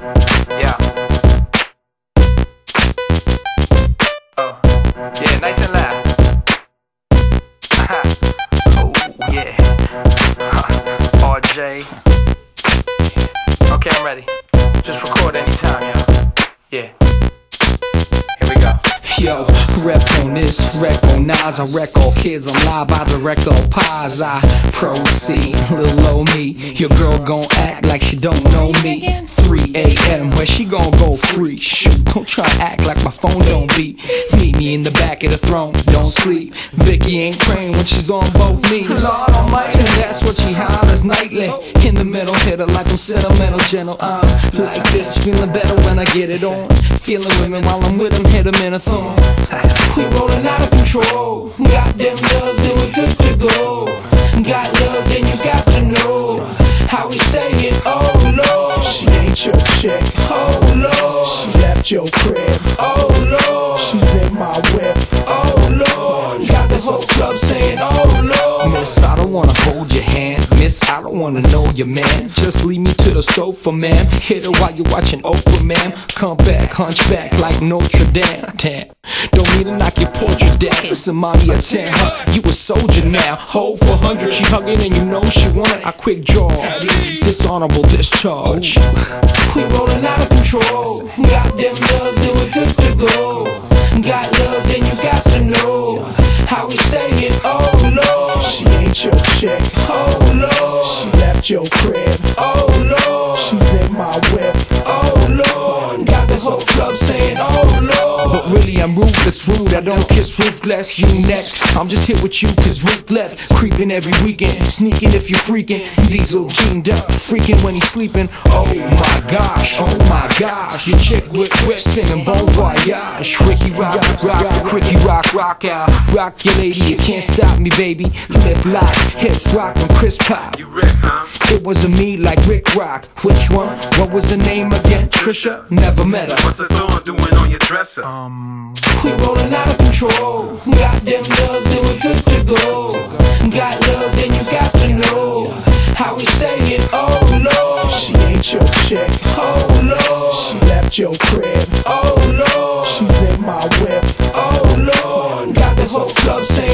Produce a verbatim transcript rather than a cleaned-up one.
Yeah. Oh, yeah, nice and loud. Oh, yeah. R J. Okay, I'm ready. Just record anytime, y'all. Yeah. Here we go. Yo, rep on this, rep on Nas, I wreck all kids, I'm live, I direct all pies, I proceed, little old me, your girl gon' act like she don't know me, three A M, where she gon' go free, shoot, don't try to act like my phone don't beat, meet me in the back of the throne, don't sleep, Vicky ain't praying when she's on both knees, Lord Almighty, and that's what she hollers nightly, in the middle, hit her like I'm sentimental, gentle, I'm like this, feeling better when I get it on, feeling women while I'm with them, hit them in a thorn. We rollin' out of control. Got them loves and we good to go. Got love and you got to know how we say it, oh Lord. She ain't your chick, oh Lord. She left your crib, oh Lord. She's in my whip, oh Lord. Got the whole club saying, oh Lord. Miss, I don't wanna hold your hand. Miss, I don't wanna know your man. Just lead me to the sofa, ma'am. Hit her while you're watching Oprah, ma'am. Come back, hunch back like Notre Dame. Damn, don't need to knock your portrait down. Listen, mommy, I tell her, you a soldier now. Hold for hundred, she hugging and you know she want it. I quick draw, dishonorable discharge. We rolling out of control. Got them loves and we're good to go. Got love and you got to know how we say it, oh Lord. She ain't your chick, oh Lord. She left your crib, oh Lord. She's in my whip, oh Lord. Got the whole club saying, oh Lord. But really I'm ruthless, rude, I don't kiss ruthless. You next, I'm just here with you cause Ruth left. Creeping every weekend, sneaking if you're freaking. Diesel jeaned up, freaking when he's sleeping. Oh my gosh, oh my gosh. Your chick with whip singing Bon Voyage. Ricky rock, rock, Ricky rock, rock out. Rock your lady, you can't stop me baby. Lip lock, hips rock and Chris Pop. You Rick, huh? It wasn't me like Rick Rock. Which one? What was her name again? Trisha? Never met her. What's the thorn doing on your dresser? Um, we rolling out of control. Got them loves and we're good to go. Got love and you got to know how we say it, oh Lord. She ain't your chick, oh Lord. She left your crib, oh Lord. She's in my whip, oh Lord. Got the whole club saying